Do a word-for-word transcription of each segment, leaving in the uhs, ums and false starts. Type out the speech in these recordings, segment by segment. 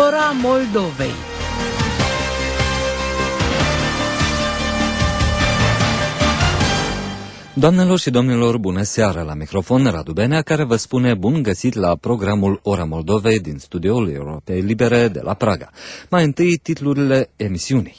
Ora Moldovei. Doamnelor și domnilor, bună seara! La microfon Radu Benea, care vă spune bun găsit la programul Ora Moldovei din studioul Europei Libere de la Praga. Mai întâi, titlurile emisiunii.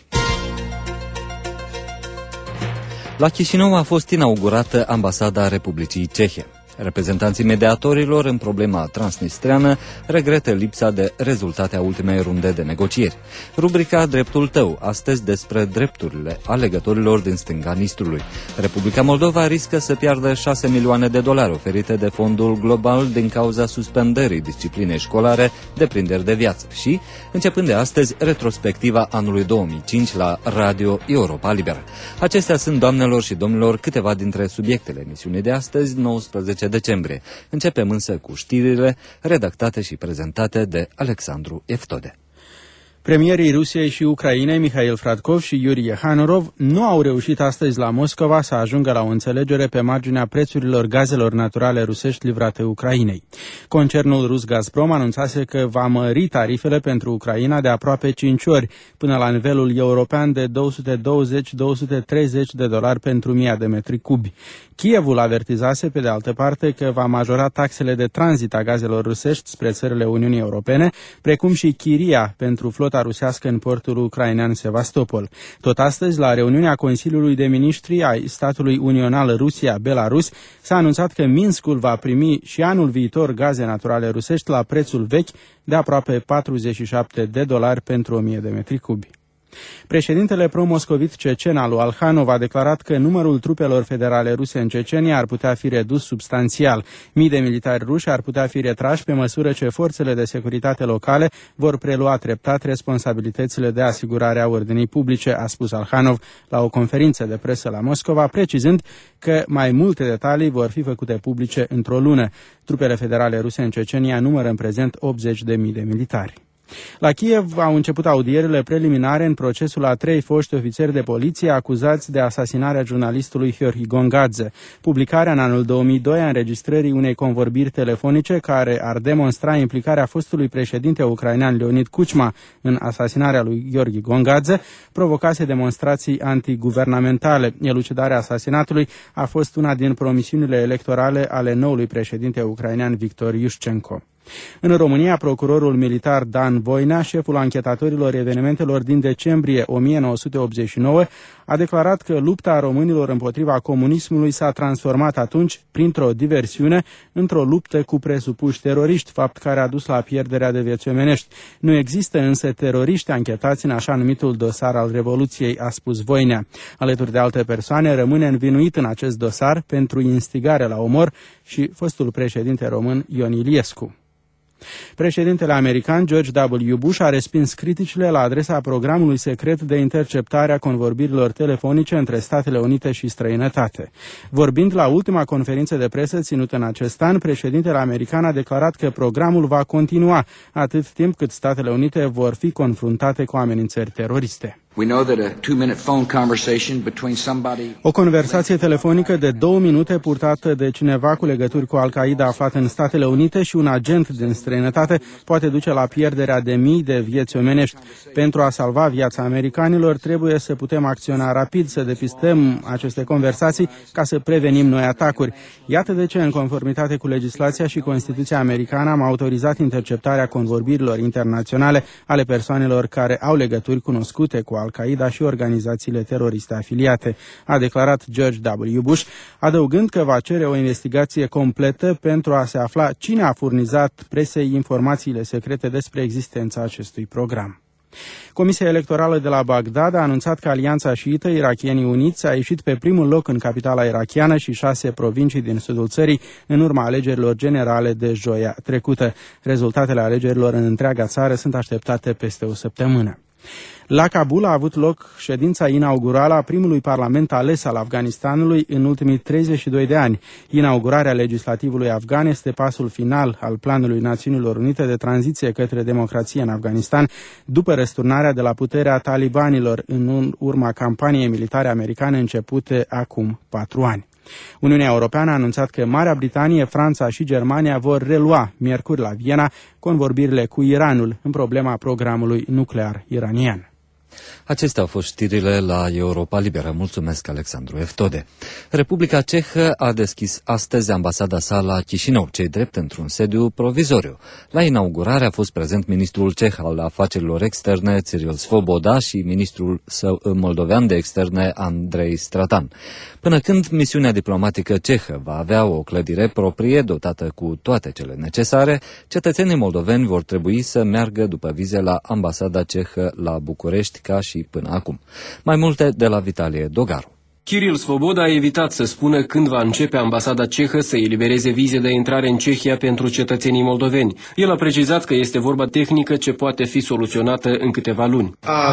La Chișinău a fost inaugurată ambasada Republicii Cehe. Reprezentanții mediatorilor în problema transnistreană regretă lipsa de rezultate a ultimei runde de negocieri. Rubrica Dreptul tău, astăzi despre drepturile alegătorilor din stânga Nistrului. Republica Moldova riscă să piardă șase milioane de dolari oferite de Fondul Global din cauza suspendării disciplinei școlare Deprinderi de viață și, începând de astăzi, retrospectiva anului două mii cinci la Radio Europa Liberă. Acestea sunt, doamnelor și domnilor, câteva dintre subiectele emisiunii de astăzi, nouăsprezece decembrie. Începem însă cu știrile redactate și prezentate de Alexandru Eftode. Premierii Rusiei și Ucrainei, Mikhail Fradkov și Yuri Yehanurov, nu au reușit astăzi la Moscova să ajungă la o înțelegere pe marginea prețurilor gazelor naturale rusești livrate Ucrainei. Concernul rus Gazprom anunțase că va mări tarifele pentru Ucraina de aproape cinci ori, până la nivelul european de două sute douăzeci - două sute treizeci de dolari pentru mie de metri cubi. Kievul avertizase, pe de altă parte, că va majora taxele de tranzit a gazelor rusești spre țările Uniunii Europene, precum și chiria pentru flota rusească în portul ucrainean Sevastopol. Tot astăzi, la reuniunea Consiliului de Ministri ai statului unional Rusia-Belarus, s-a anunțat că Minskul va primi și anul viitor gaze naturale rusești la prețul vechi de aproape patruzeci și șapte de dolari pentru o mie de metri cubi. Președintele pro-moscovit cecen Alu Alhanov a declarat că numărul trupelor federale ruse în Cecenia ar putea fi redus substanțial. Mii de militari ruși ar putea fi retrași pe măsură ce forțele de securitate locale vor prelua treptat responsabilitățile de asigurare a ordinii publice, a spus Alhanov la o conferință de presă la Moscova, precizând că mai multe detalii vor fi făcute publice într-o lună. Trupele federale ruse în Cecenia numără în prezent optzeci de mii de militari. La Kiev au început audierile preliminare în procesul a trei foști ofițeri de poliție acuzați de asasinarea jurnalistului Gheorghe Gongadze. Publicarea în anul două mii doi a înregistrării unei convorbiri telefonice care ar demonstra implicarea fostului președinte ucrainean Leonid Kuchma în asasinarea lui Gheorghe Gongadze provocase demonstrații antiguvernamentale. Elucidarea asasinatului a fost una din promisiunile electorale ale noului președinte ucrainean Victor Yushchenko. În România, procurorul militar Dan Voinea, șeful anchetatorilor evenimentelor din decembrie o mie nouă sute optzeci și nouă, a declarat că lupta românilor împotriva comunismului s-a transformat atunci, printr-o diversiune, într-o luptă cu presupuși teroriști, fapt care a dus la pierderea de vieți omenești. Nu există însă teroriști anchetați în așa numitul dosar al Revoluției, a spus Voinea. Alături de alte persoane, rămâne învinuit în acest dosar pentru instigare la omor și fostul președinte român Ion Iliescu. Președintele american George W. Bush a respins criticile la adresa programului secret de interceptare a convorbirilor telefonice între Statele Unite și străinătate. Vorbind la ultima conferință de presă ținută în acest an, președintele american a declarat că programul va continua atât timp cât Statele Unite vor fi confruntate cu amenințări teroriste. O conversație telefonică de două minute purtată de cineva cu legături cu Al-Qaeda aflat în Statele Unite și un agent din străinătate poate duce la pierderea de mii de vieți omenești. Pentru a salva viața americanilor, trebuie să putem acționa rapid, să depistăm aceste conversații ca să prevenim noi atacuri. Iată de ce, în conformitate cu legislația și Constituția americană, am autorizat interceptarea convorbirilor internaționale ale persoanelor care au legături cunoscute cu Al-Qaeda și organizațiile teroriste afiliate, a declarat George W. Bush, adăugând că va cere o investigație completă pentru a se afla cine a furnizat presei informațiile secrete despre existența acestui program. Comisia electorală de la Bagdad a anunțat că alianța șiită Irakienii Uniți a ieșit pe primul loc în capitala irakiană și șase provincii din sudul țării în urma alegerilor generale de joia trecută. Rezultatele alegerilor în întreaga țară sunt așteptate peste o săptămână. La Kabul a avut loc ședința inaugurală a primului parlament ales al Afganistanului în ultimii treizeci și doi de ani. Inaugurarea legislativului afgan este pasul final al planului Națiunilor Unite de tranziție către democrație în Afganistan, după răsturnarea de la puterea talibanilor în urma campaniei militare americane începute acum patru ani. Uniunea Europeană a anunțat că Marea Britanie, Franța și Germania vor relua miercuri la Viena convorbirile cu Iranul în problema programului nuclear iranian. Acestea au fost știrile la Europa Liberă. Mulțumesc, Alexandru Eftode. Republica Cehă a deschis astăzi ambasada sa la Chișinău, cei drept într-un sediu provizoriu. La inaugurare a fost prezent ministrul ceh al afacerilor externe, Cyril Svoboda, și ministrul său moldovean de externe, Andrei Stratan. Până când misiunea diplomatică cehă va avea o clădire proprie dotată cu toate cele necesare, cetățenii moldoveni vor trebui să meargă după vize la ambasada cehă la București, ca și până acum. Mai multe de la Vitalie Dogaru. Cyril Svoboda a evitat să spună când va începe ambasada cehă să elibereze vize de intrare în Cehia pentru cetățenii moldoveni. El a precizat că este vorba tehnică ce poate fi soluționată în câteva luni.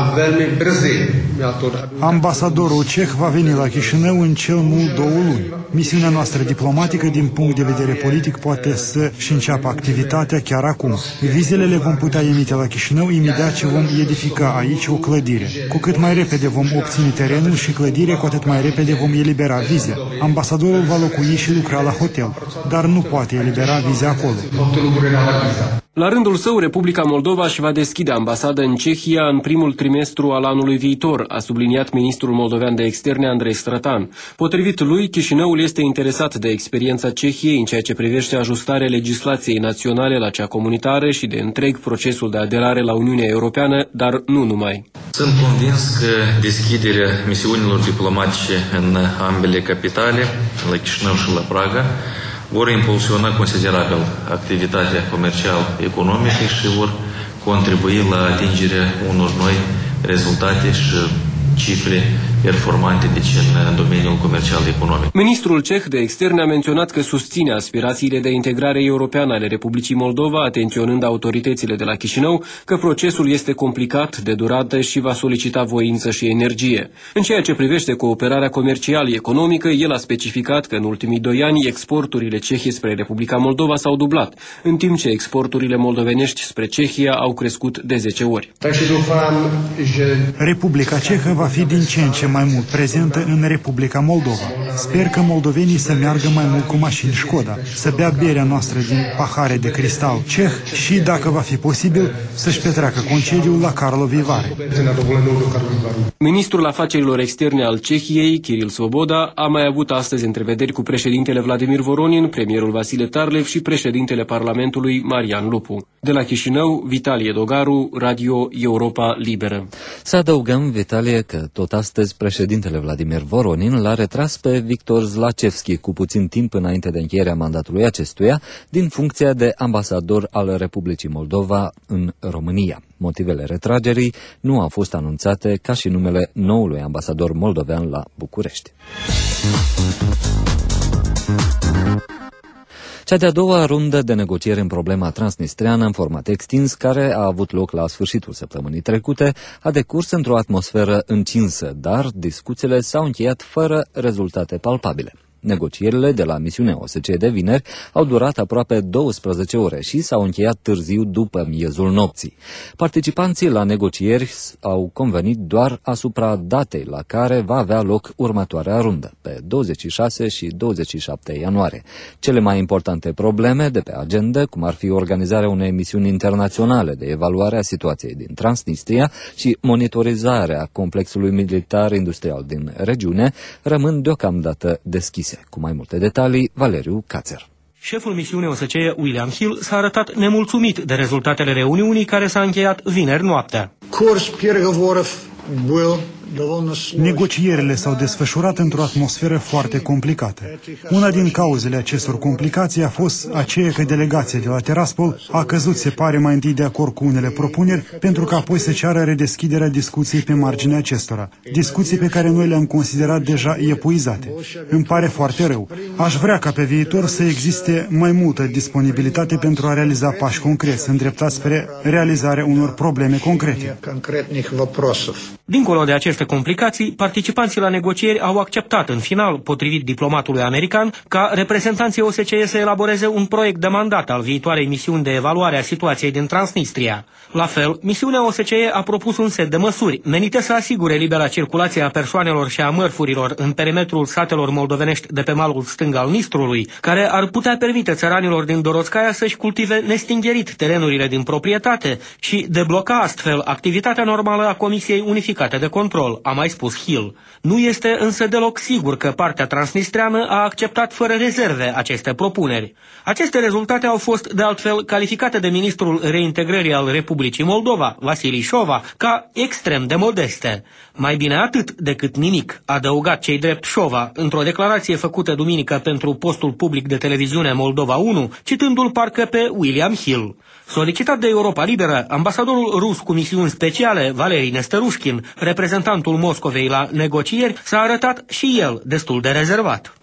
Ambasadorul ceh va veni la Chișinău în cel mult două luni. Misiunea noastră diplomatică din punct de vedere politic poate să-și înceapă activitatea chiar acum. Vizele le vom putea emite la Chișinău imediat ce vom edifica aici o clădire. Cu cât mai repede vom obține terenul și clădirea, cu atât mai repede vom elibera vize. Ambasadorul va locui și lucra la hotel, dar nu poate elibera vize acolo. La rândul său, Republica Moldova își va deschide ambasada în Cehia în primul trimestru al anului viitor, a subliniat ministrul moldovean de externe Andrei Stratan. Potrivit lui, Chișinăul este interesat de experiența Cehiei în ceea ce privește ajustarea legislației naționale la cea comunitară și de întreg procesul de aderare la Uniunea Europeană, dar nu numai. Sunt convins că deschiderea misiunilor diplomatice în ambele capitale, la Chișinău și la Praga, vor impulsiona considerabil activitatea comercial-economică și vor contribui la atingerea unor noi rezultate și cifre performante deci în domeniul comercial-economic. Ministrul ceh de externe a menționat că susține aspirațiile de integrare europeană ale Republicii Moldova, atenționând autoritățile de la Chișinău că procesul este complicat, de durată și va solicita voință și energie. În ceea ce privește cooperarea comercial-economică, el a specificat că în ultimii doi ani exporturile cehe spre Republica Moldova s-au dublat, în timp ce exporturile moldovenești spre Cehia au crescut de zece ori. Republica Cehă va fi din ce în ce mai mult prezentă în Republica Moldova. Sper că moldovenii să meargă mai mult cu mașini Șkoda, să bea berea noastră din pahare de cristal ceh și, dacă va fi posibil, să-și petreacă concediul la Karlovy Vary. Ministrul afacerilor externe al Cehiei, Cyril Svoboda, a mai avut astăzi întrevederi cu președintele Vladimir Voronin, premierul Vasile Tarlev și președintele Parlamentului Marian Lupu. De la Chișinău, Vitalie Dogaru, Radio Europa Liberă. Să adăugăm, Vitalie, că tot astăzi președintele Vladimir Voronin l-a retras pe Victor Zlachevski cu puțin timp înainte de încheierea mandatului acestuia din funcția de ambasador al Republicii Moldova în România. Motivele retragerii nu au fost anunțate, ca și numele noului ambasador moldovean la București. Cea de-a doua rundă de negocieri în problema transnistreană în format extins, care a avut loc la sfârșitul săptămânii trecute, a decurs într-o atmosferă încinsă, dar discuțiile s-au încheiat fără rezultate palpabile. Negocierile de la misiunea O S C E de vineri au durat aproape douăsprezece ore și s-au încheiat târziu după miezul nopții. Participanții la negocieri au convenit doar asupra datei la care va avea loc următoarea rundă, pe douăzeci și șase și douăzeci și șapte ianuarie. Cele mai importante probleme de pe agenda, cum ar fi organizarea unei misiuni internaționale de evaluare a situației din Transnistria și monitorizarea complexului militar-industrial din regiune, rămân deocamdată deschise. Cu mai multe detalii, Valeriu Cațer. Șeful misiunii O S C E, William Hill, s-a arătat nemulțumit de rezultatele reuniunii care s-a încheiat vineri noaptea. Curs переговоров был Negocierile s-au desfășurat într-o atmosferă foarte complicată. Una din cauzele acestor complicații a fost aceea că delegația de la Tiraspol a căzut, se pare, mai întâi de acord cu unele propuneri, pentru că apoi să ceară redeschiderea discuției pe marginea acestora. Discuții pe care noi le-am considerat deja epuizate. Îmi pare foarte rău. Aș vrea ca pe viitor să existe mai multă disponibilitate pentru a realiza pași concreți, îndreptați spre realizarea unor probleme concrete. Dincolo de aceste aceste complicații, participanții la negocieri au acceptat în final, potrivit diplomatului american, ca reprezentanții O S C E să elaboreze un proiect de mandat al viitoarei misiuni de evaluare a situației din Transnistria. La fel, misiunea O S C E a propus un set de măsuri menite să asigure libera circulație a persoanelor și a mărfurilor în perimetrul satelor moldovenești de pe malul stâng al Nistrului, care ar putea permite țăranilor din Dorotskaya să-și cultive nestingerit terenurile din proprietate și debloca astfel activitatea normală a Comisiei Unificate de Control, a mai spus Hill. Nu este însă deloc sigur că partea transnistreană a acceptat fără rezerve aceste propuneri. Aceste rezultate au fost, de altfel, calificate de ministrul reintegrării al Republicii Moldova, Vasili Șova, ca extrem de modeste. Mai bine atât decât nimic, a adăugat cei drept Șova într-o declarație făcută duminică pentru postul public de televiziune Moldova unu, citându-l parcă pe William Hill. Solicitat de Europa Liberă, ambasadorul rus cu misiuni speciale, Valeri Nestărușkin, reprezentantul Moscovei la negocieri, s-a arătat și el destul de rezervat.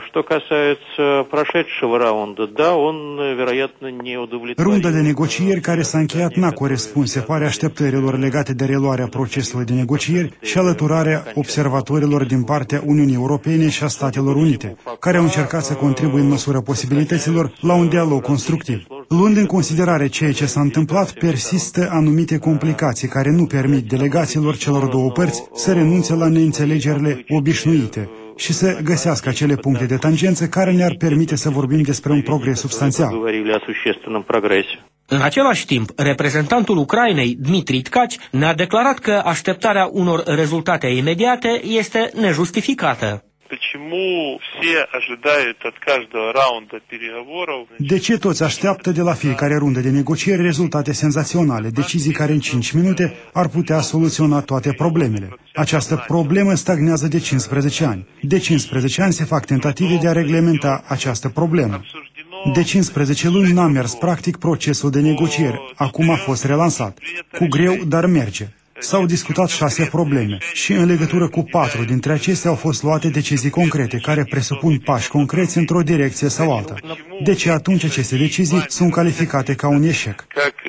Runda de negocieri care s-a încheiat n-a corespuns, se pare, așteptărilor legate de reluarea procesului de negocieri și alăturarea observatorilor din partea Uniunii Europene și a Statelor Unite, care au încercat să contribuie în măsura posibilităților la un dialog constructiv. Luând în considerare ceea ce s-a întâmplat, persistă anumite complicații care nu permit delegațiilor celor două părți să renunțe la neînțelegerile obișnuite și să găsească acele puncte de tangență care ne-ar permite să vorbim despre un progres substanțial. În același timp, reprezentantul Ucrainei, Dmitri Tkaci, ne-a declarat că așteptarea unor rezultate imediate este nejustificată. De ce toți așteaptă de la fiecare rundă de negocieri rezultate senzaționale, decizii care în cinci minute ar putea soluționa toate problemele? Această problemă stagnează de cincisprezece ani. De cincisprezece ani se fac tentative de a reglementa această problemă. De cincisprezece luni n-a mers practic procesul de negocieri. Acum a fost relansat. Cu greu, dar merge. S-au discutat șase probleme și în legătură cu patru dintre acestea au fost luate decizii concrete care presupun pași concreți într-o direcție sau alta. De ce atunci aceste decizii sunt calificate ca un eșec?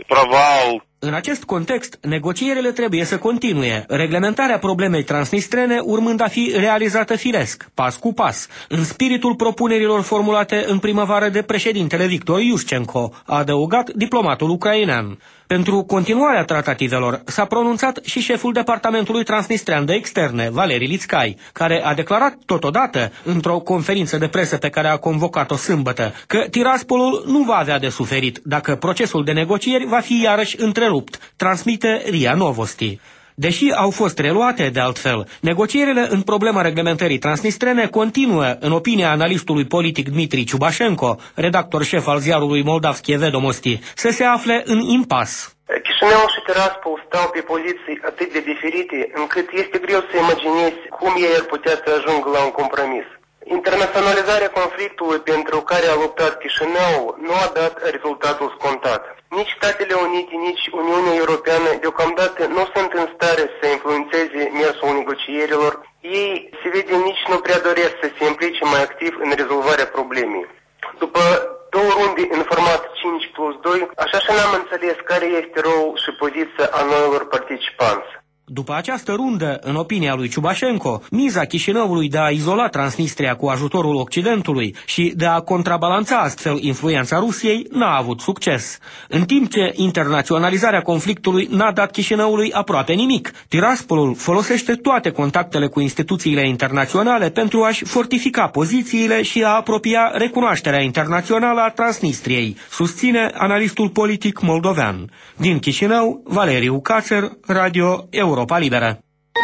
În acest context, negocierile trebuie să continue, reglementarea problemei transnistrene urmând a fi realizată firesc, pas cu pas, în spiritul propunerilor formulate în primăvară de președintele Victor Iușcenko, a adăugat diplomatul ucrainean. Pentru continuarea tratativelor s-a pronunțat și șeful Departamentului Transnistrean de Externe, Valeri Lițcai, care a declarat totodată, într-o conferință de presă pe care a convocat-o sâmbătă, că Tiraspolul nu va avea de suferit dacă procesul de negocieri va fi iarăși întrerupt, transmite R I A Novosti. Deși au fost reluate, de altfel, negocierile în problema reglementării transnistrene continuă, în opinia analistului politic Dmitri Ciubașenko, redactor șef al ziarului Moldavskie Vedomosti, să se afle în impas. Chișinău și Tiraspol stau pe poziții atât de diferite, încât este greu să imaginezi cum ei ar putea să ajungă la un compromis. Internaționalizarea conflictului pentru care a luptat Chișinău nu a dat rezultatul scontat. Nici Statele Unite, nici Uniunea Europeană deocamdată nu sunt în stare să influențeze mersul negocierilor. Ei, se vede, nici nu prea doresc să se implice mai activ în rezolvarea problemei. După două runde în format cinci plus doi, așa și n-am înțeles care este rolul și poziția a noilor participanți. După această rundă, în opinia lui Ciubașenko, miza Chișinăului de a izola Transnistria cu ajutorul Occidentului și de a contrabalanța astfel influența Rusiei n-a avut succes. În timp ce internaționalizarea conflictului n-a dat Chișinăului aproape nimic, Tiraspolul folosește toate contactele cu instituțiile internaționale pentru a-și fortifica pozițiile și a apropia recunoașterea internațională a Transnistriei, susține analistul politic moldovean. Din Chișinău, Valeriu Cațer, Radio Europa Liberă.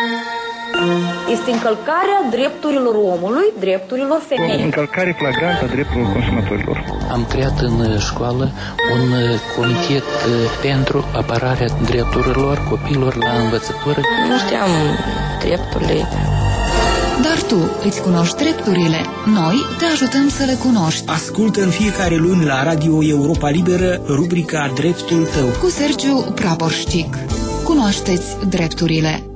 Este încălcarea drepturilor omului, drepturilor femeii. Încălcare flagrantă a drepturilor consumatorilor. Am creat în școală un comitet pentru apărarea drepturilor copiilor la învățătură. Nu știam drepturile. Dar tu îți cunoști drepturile. Noi te ajutăm să le cunoști. Ascultă în fiecare luni la Radio Europa Liberă rubrica Dreptul tău cu Sergiu Praporșcic. Cunoașteți drepturile.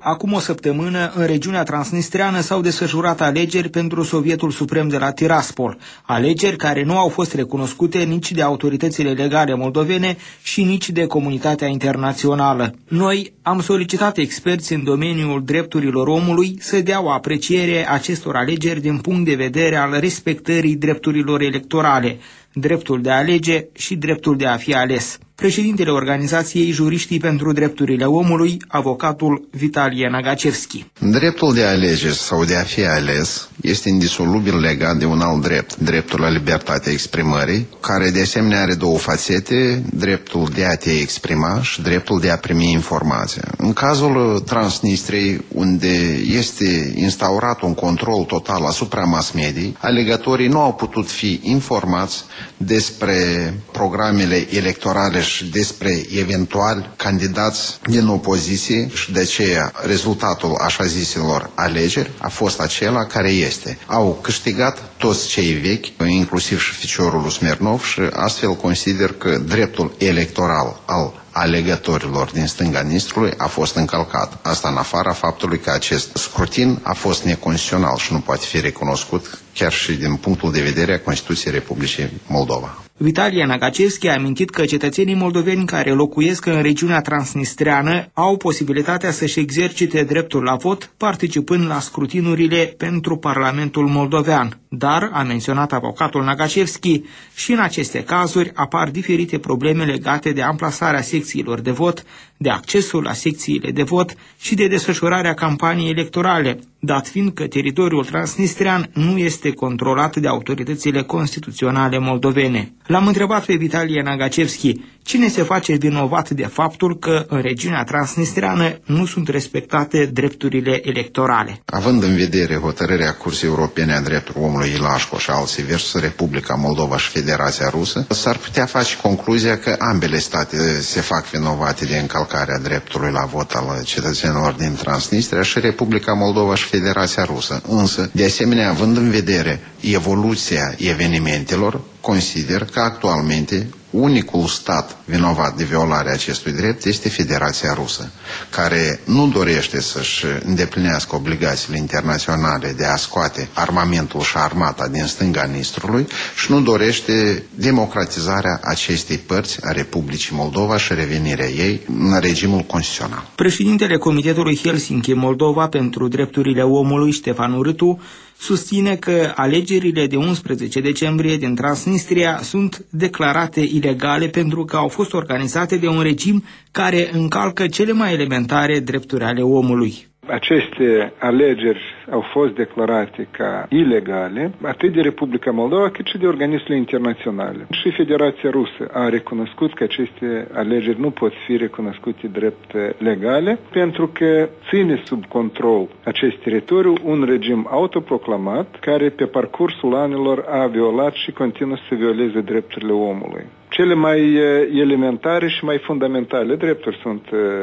acum o săptămână, în regiunea transnistreană s-au desfășurat alegeri pentru Sovietul Suprem de la Tiraspol, alegeri care nu au fost recunoscute nici de autoritățile legale moldovene și nici de comunitatea internațională. Noi am solicitat experți în domeniul drepturilor omului să dea o apreciere acestor alegeri din punct de vedere al respectării drepturilor electorale, dreptul de a alege și dreptul de a fi ales. Președintele organizației Juriștii pentru Drepturile Omului, avocatul Vitalie Nagacevski. Dreptul de a alege sau de a fi ales este indisolubil legat de un alt drept, dreptul la libertatea exprimării, care de asemenea are două fațete, dreptul de a te exprima și dreptul de a primi informație. În cazul Transnistriei, unde este instaurat un control total asupra mass mediei, alegătorii nu au putut fi informați despre programele electorale și despre eventual candidați din opoziție și de aceea rezultatul așa ziselor alegeri a fost acela care este. Au câștigat toți cei vechi, inclusiv și ficiorul lui Smernov, și astfel consider că dreptul electoral al alegătorilor din stânga Nistrului a fost încălcat. Asta în afara faptului că acest scrutin a fost neconstituțional și nu poate fi recunoscut chiar și din punctul de vedere a Constituției Republicii Moldova. Vitalie Nagacevski a amintit că cetățenii moldoveni care locuiesc în regiunea transnistreană au posibilitatea să-și exercite dreptul la vot participând la scrutinurile pentru Parlamentul moldovean. Dar, a menționat avocatul Nagacevski, și în aceste cazuri apar diferite probleme legate de amplasarea secțiilor de vot, de accesul la secțiile de vot și de desfășurarea campaniei electorale, dat fiind că teritoriul transnistrean nu este controlat de autoritățile constituționale moldovene. L-am întrebat pe Vitalie Nagacevski cine se face vinovat de faptul că în regiunea transnistreană nu sunt respectate drepturile electorale. Având în vedere hotărârea Curții Europene a Drepturilor Omului Ilașco și alții versus Republica Moldova și Federația Rusă, s-ar putea face concluzia că ambele state se fac vinovate de încălcarea dreptului la vot al cetățenilor din Transnistria și Republica Moldova și Federația Rusă. Însă, de asemenea, având în vedere evoluția evenimentelor, consider că actualmente unicul stat vinovat de violarea acestui drept este Federația Rusă, care nu dorește să-și îndeplinească obligațiile internaționale de a scoate armamentul și armata din stânga Nistrului și nu dorește democratizarea acestei părți a Republicii Moldova și revenirea ei în regimul constituțional. Președintele Comitetului Helsinki Moldova pentru Drepturile Omului, Ștefan Urâtu, susține că alegerile de unsprezece decembrie din Transnistria sunt declarate ilegale pentru că au fost organizate de un regim care încalcă cele mai elementare drepturi ale omului. Aceste alegeri au fost declarate ca ilegale, atât de Republica Moldova, cât și de organismele internaționale. Și Federația Rusă a recunoscut că aceste alegeri nu pot fi recunoscute drept legale, pentru că ține sub control acest teritoriu un regim autoproclamat, care pe parcursul anilor a violat și continuă să violeze drepturile omului. Cele mai elementare și mai fundamentale drepturi sunt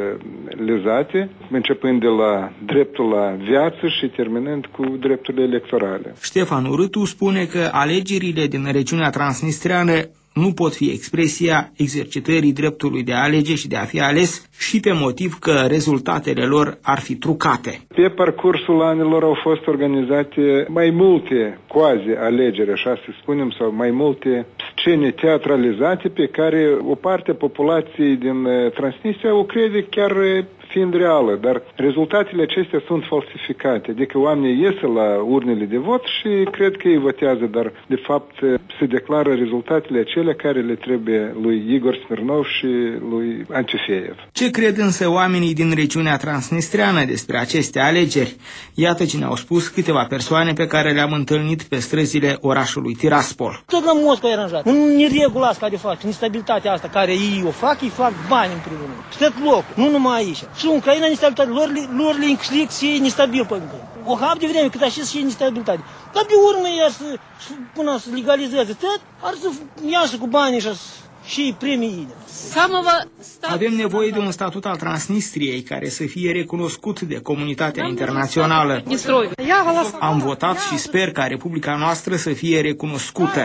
lezate, începând de la dreptul la viață și terminând cu drepturile electorale. Ștefan Urâtu spune că alegerile din regiunea transnistreană nu pot fi expresia exercitării dreptului de a alege și de a fi ales și pe motiv că rezultatele lor ar fi trucate. Pe parcursul anilor au fost organizate mai multe quasi-alegeri, așa să spunem, sau mai multe scene teatralizate pe care o parte a populației din Transnistria o crede chiar fiind reală, dar rezultatele acestea sunt falsificate, adică oamenii ies la urnele de vot și cred că ei votează, dar de fapt se declară rezultatele acelea care le trebuie lui Igor Smirnov și lui Antifeev. Ce cred însă oamenii din regiunea transnistreană despre aceste alegeri? Iată ce ne-au spus câteva persoane pe care le-am întâlnit pe străzile orașului Tiraspol. Tot la Moscova e aranjat. Un neregula asta care fac, instabilitatea asta care ei o fac, ei fac bani în primul rând. Stă loc, nu numai aici. Și Ucraina instabilitate, lor, lor le înclic și e nestabil pe încă. O hap de vreme cât așa și e nestabilitate. Dar pe urmă, iar să, până să legalizeze tot, ar să iasă cu banii și și primii. Avem nevoie de un statut al Transnistriei care să fie recunoscut de comunitatea internațională. Am votat și sper ca Republica noastră să fie recunoscută.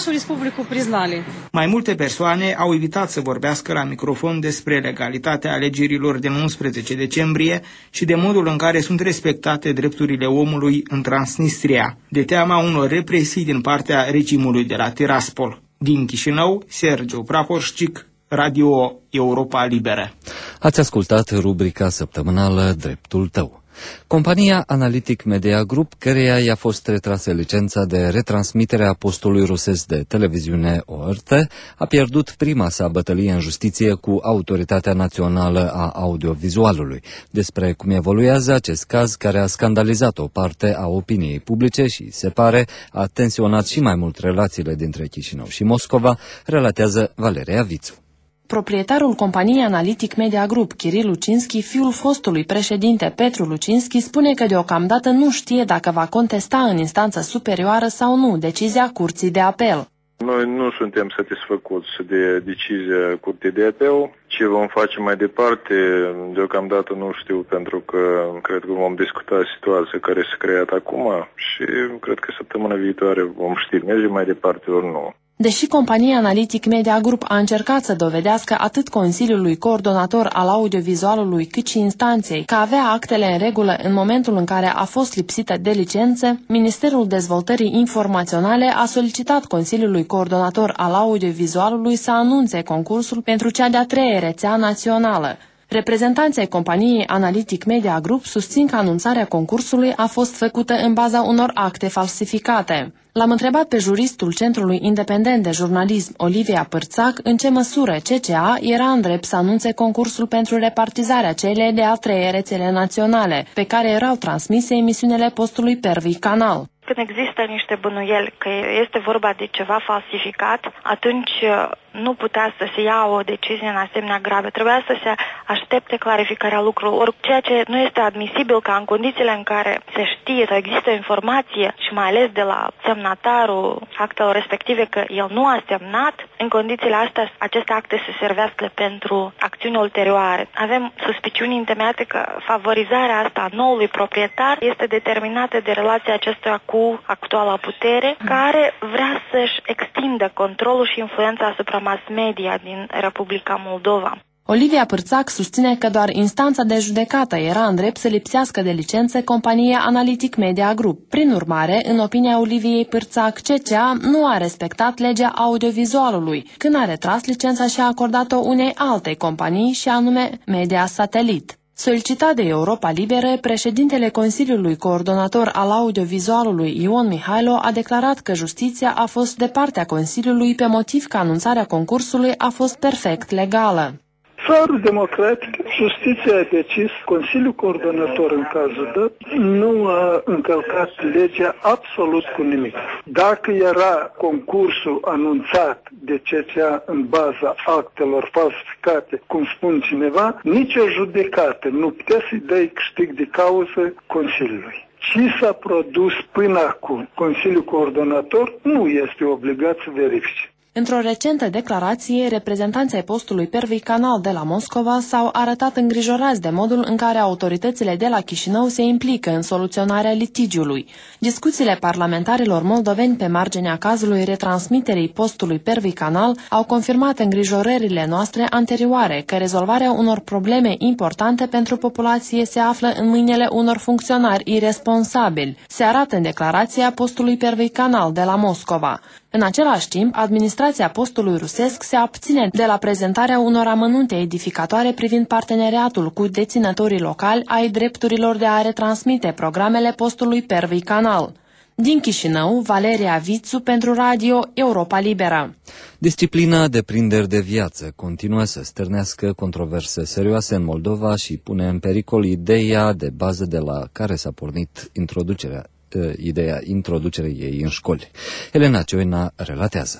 Mai multe persoane au evitat să vorbească la microfon despre legalitatea alegerilor din unsprezece decembrie și de modul în care sunt respectate drepturile omului în Transnistria, de teama unor represii din partea regimului de la Tiraspol. Din Chișinău, Sergiu Praporșcic, Radio Europa Liberă. Ați ascultat rubrica săptămânală Dreptul tău. Compania Analytic Media Group, căreia i-a fost retrasă licența de retransmitere a postului rusesc de televiziune O R T, a pierdut prima sa bătălie în justiție cu Autoritatea Națională a Audiovizualului. Despre cum evoluează acest caz, care a scandalizat o parte a opiniei publice și, se pare, a tensionat și mai mult relațiile dintre Chișinău și Moscova, relatează Valeria Vițu. Proprietarul companiei Analytic Media Group, Kiril Lucinski, fiul fostului președinte Petru Lucinski, spune că deocamdată nu știe dacă va contesta în instanță superioară sau nu decizia Curții de Apel. Noi nu suntem satisfăcuți de decizia Curții de Apel. Ce vom face mai departe, deocamdată nu știu, pentru că cred că vom discuta situația care s-a creat acum și cred că săptămâna viitoare vom ști, mergem mai departe ori nu. Deși compania Analytic Media Group a încercat să dovedească atât Consiliului Coordonator al Audiovizualului cât și instanței că avea actele în regulă în momentul în care a fost lipsită de licențe, Ministerul Dezvoltării Informaționale a solicitat Consiliului Coordonator al Audiovizualului să anunțe concursul pentru cea de-a treia rețea națională. Reprezentanții companiei Analytic Media Group susțin că anunțarea concursului a fost făcută în baza unor acte falsificate. L-am întrebat pe juristul Centrului Independent de Jurnalism, Olivia Pârțac, în ce măsură C C A era în drept să anunțe concursul pentru repartizarea celei de-a treia rețele naționale, pe care erau transmise emisiunile postului Pervii Canal. Când există niște bănuieli că este vorba de ceva falsificat, atunci nu putea să se ia o decizie în asemenea grave. Trebuia să se aștepte clarificarea lucrurilor, ori ceea ce nu este admisibil ca în condițiile în care se știe că există informație și mai ales de la semnatarul actelor respective că el nu a semnat, în condițiile astea aceste acte se servească pentru acțiuni ulterioare. Avem suspiciuni întemeiate că favorizarea asta a noului proprietar este determinată de relația acestuia cu actuala putere, care vrea să-și extindă controlul și influența asupra mass media din Republica Moldova. Olivia Pârțac susține că doar instanța de judecată era în drept să lipsească de licențe compania Analytic Media Group. Prin urmare, în opinia Oliviei Pârțac, C C A nu a respectat legea audiovizualului, când a retras licența și a acordat-o unei alte companii, și anume Media Satelit. Solicitat de Europa Liberă, președintele Consiliului Coordonator al Audiovizualului, Ion Mihailo, a declarat că justiția a fost de partea Consiliului pe motiv că anunțarea concursului a fost perfect legală. Țarul democratic, justiția a decis, Consiliul Coordonator în cazul dat nu a încălcat legea absolut cu nimic. Dacă era concursul anunțat de C C A în baza actelor falsificate, cum spun cineva, nicio judecată nu putea să-i dea câștig de cauză Consiliului. Ce s-a produs până acum, Consiliul Coordonator nu este obligat să verifice. Într-o recentă declarație, reprezentanții ai postului Pervii Canal de la Moscova s-au arătat îngrijorați de modul în care autoritățile de la Chișinău se implică în soluționarea litigiului. Discuțiile parlamentarilor moldoveni pe marginea cazului retransmiterii postului Pervii Canal au confirmat îngrijorările noastre anterioare că rezolvarea unor probleme importante pentru populație se află în mâinile unor funcționari irresponsabili, se arată în declarația postului Pervii Canal de la Moscova. În același timp, administrația postului rusesc se abține de la prezentarea unor amănunte edificatoare privind parteneriatul cu deținătorii locali ai drepturilor de a retransmite programele postului Pervii Canal. Din Chișinău, Valeria Vițu pentru Radio Europa Liberă. Disciplina deprinderi de viață continuă să stârnească controverse serioase în Moldova și pune în pericol ideea de bază de la care s-a pornit introducerea ideea introducerii ei în școli. Elena Cioina relatează.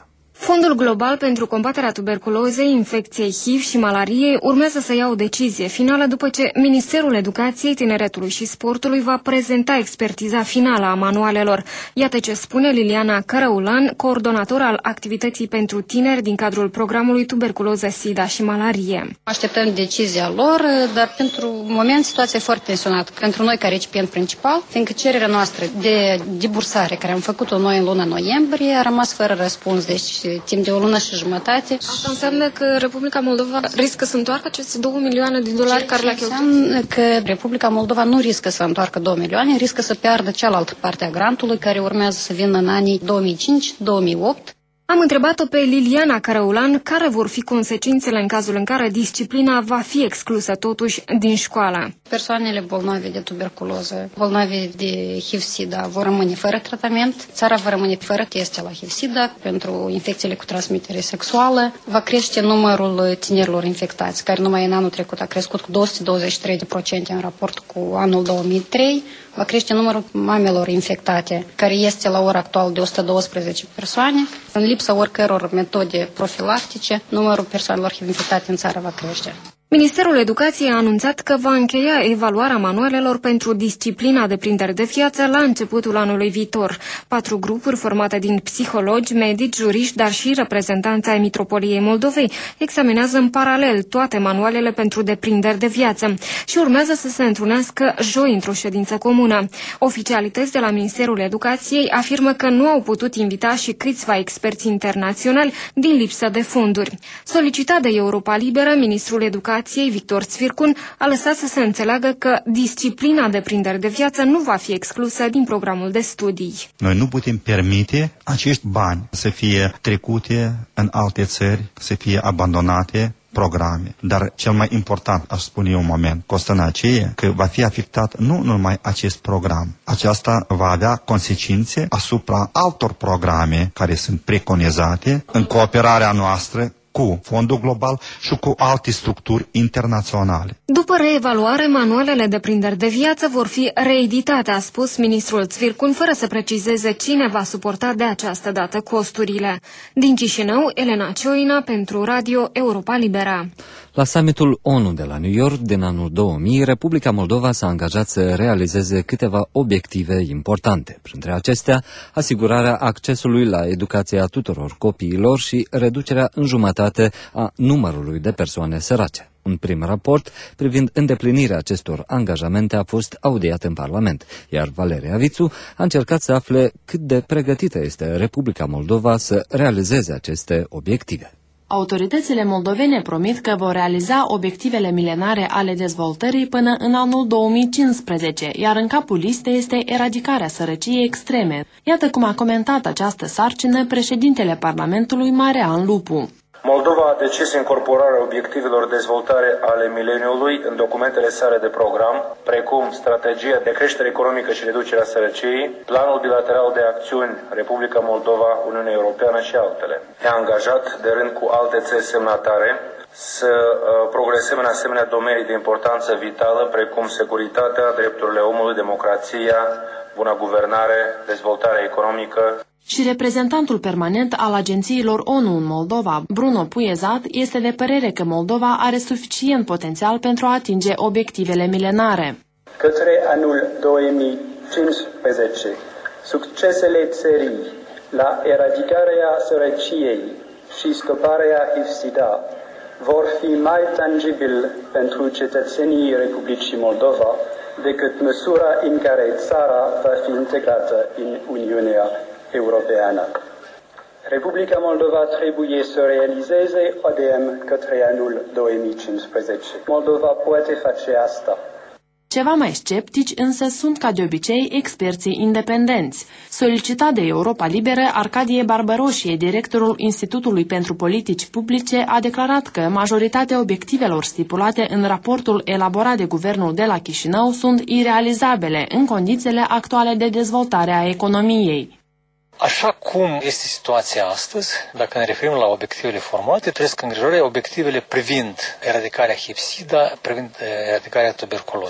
Fondul Global pentru combaterea tuberculozei, infecției H I V și malariei urmează să ia o decizie finală după ce Ministerul Educației, Tineretului și Sportului va prezenta expertiza finală a manualelor. Iată ce spune Liliana Cărăulan, coordonator al activității pentru tineri din cadrul programului Tuberculoză, SIDA și Malarie. Așteptăm decizia lor, dar pentru moment situația e foarte tensionată. Pentru noi ca recipient principal, fiindcă cererea noastră de debursare care am făcut-o noi în luna noiembrie a rămas fără răspuns, deci timp de o lună și jumătate. Asta înseamnă că Republica Moldova riscă să întoarcă aceste două milioane de dolari care le-a cheltuit? Înseamnă că Republica Moldova nu riscă să întoarcă două milioane, riscă să piardă cealaltă parte a grantului care urmează să vină în anii două mii cinci două mii opt. Am întrebat-o pe Liliana Cărăulan care vor fi consecințele în cazul în care disciplina va fi exclusă totuși din școală. Persoanele bolnave de tuberculoză, bolnave de H I V-SIDA vor rămâne fără tratament, țara va rămâne fără teste la H I V-SIDA pentru infecțiile cu transmitere sexuală, va crește numărul tinerilor infectați, care numai în anul trecut a crescut cu două sute douăzeci și trei la sută în raport cu anul două mii trei, va crește numărul mamelor infectate, care este la ora actuală de o sută douăsprezece persoane. În lipsa oricăror metode profilactice, numărul persoanelor H I V infectate în țară va crește. Ministerul Educației a anunțat că va încheia evaluarea manualelor pentru disciplina de prinderi de viață la începutul anului viitor. Patru grupuri formate din psihologi, medici, juriști, dar și reprezentanți ai Mitropoliei Moldovei examinează în paralel toate manualele pentru deprinderi de viață și urmează să se întrunească joi într-o ședință comună. Oficialități de la Ministerul Educației afirmă că nu au putut invita și câțiva experți internaționali din lipsă de fonduri. Solicitat de Europa Liberă, Ministrul Educației Victor Țvircun a lăsat să se înțeleagă că disciplina de prinderi de viață nu va fi exclusă din programul de studii. Noi nu putem permite acești bani să fie trecute în alte țări, să fie abandonate programe. Dar cel mai important, aș spune eu un moment, constă în aceea că va fi afectat nu numai acest program. Aceasta va avea consecințe asupra altor programe care sunt preconizate în cooperarea noastră cu Fondul Global și cu alte structuri internaționale. După reevaluare, manualele de prinderi de viață vor fi reeditate, a spus ministrul Țvircun, fără să precizeze cine va suporta de această dată costurile. Din Chișinău, Elena Cioina pentru Radio Europa Libera. La summitul ONU de la New York din anul două mii, Republica Moldova s-a angajat să realizeze câteva obiective importante. Printre acestea, asigurarea accesului la educația tuturor copiilor și reducerea în jumătate a numărului de persoane sărace. Un prim raport privind îndeplinirea acestor angajamente a fost audiat în Parlament, iar Valeria Vițu a încercat să afle cât de pregătită este Republica Moldova să realizeze aceste obiective. Autoritățile moldovene promit că vor realiza obiectivele milenare ale dezvoltării până în anul două mii cincisprezece, iar în capul listei este eradicarea sărăciei extreme. Iată cum a comentat această sarcină președintele Parlamentului, Marian Lupu. Moldova a decis incorporarea obiectivelor de dezvoltare ale mileniului în documentele sale de program, precum strategia de creștere economică și reducerea sărăciei, planul bilateral de acțiuni Republica Moldova, Uniunea Europeană și altele. Ne-a angajat, de rând cu alte țări semnatare, să uh, progresăm în asemenea domenii de importanță vitală, precum securitatea, drepturile omului, democrația, bună guvernare, dezvoltarea economică. Și reprezentantul permanent al agențiilor ONU în Moldova, Bruno Puiezat, este de părere că Moldova are suficient potențial pentru a atinge obiectivele milenare. Către anul două mii cincisprezece, succesele țării la eradicarea sărăciei și stoparea H I V-SIDA vor fi mai tangibil pentru cetățenii Republicii Moldova decât măsura în care țara va fi integrată în Uniunea Europeană. Republica Moldova trebuie să realizeze O D M către anul două mii cincisprezece. Moldova poate face asta. Ceva mai sceptici însă sunt ca de obicei experții independenți. Solicitat de Europa Liberă, Arcadie Barbăroșie, directorul Institutului pentru Politici Publice, a declarat că majoritatea obiectivelor stipulate în raportul elaborat de guvernul de la Chișinău sunt irealizabile în condițiile actuale de dezvoltare a economiei. Așa cum este situația astăzi, dacă ne referim la obiectivele formulate, trăiesc îngrijorări obiectivele privind eradicarea H I V-SIDA, privind eradicarea tuberculozei.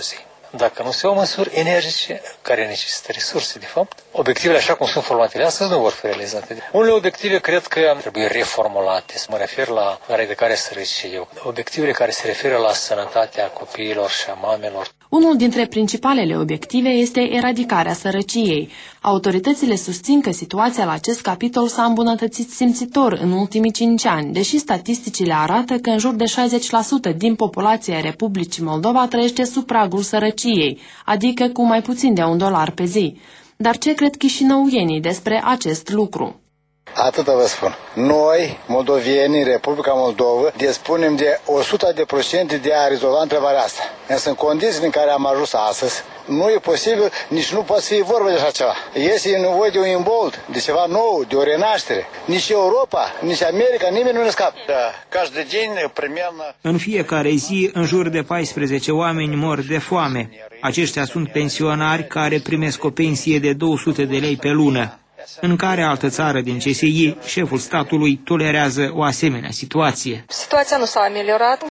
Dacă nu se iau măsuri energice care necesită resurse, de fapt, obiectivele așa cum sunt formate astăzi nu vor fi realizate. Unele obiective cred că trebuie reformulate. Mă refer la eradicarea sărăciei, obiectivele care se referă la sănătatea copiilor și a mamelor. Unul dintre principalele obiective este eradicarea sărăciei. Autoritățile susțin că situația la acest capitol s-a îmbunătățit simțitor în ultimii cinci ani, deși statisticile arată că în jur de șaizeci la sută din populația Republicii Moldova trăiește sub pragul sărăciei, adică cu mai puțin de un dolar pe zi. Dar ce cred chișinăuienii despre acest lucru? Atâta vă spun. Noi, moldovienii, Republica Moldova, dispunem de o sută de procente de a rezolva întrebarea asta. Însă în condițiile în care am ajuns astăzi, nu e posibil, nici nu poate fi vorba de așa ceva. Este nevoie de un imbold, de ceva nou, de o renaștere. Nici Europa, nici America, nimeni nu ne scapă. Da. În fiecare zi, în jur de paisprezece oameni mor de foame. Aceștia sunt pensionari care primesc o pensie de două sute de lei pe lună. În care altă țară din C S I, șeful statului tolerează o asemenea situație? Situația nu s-a ameliorat.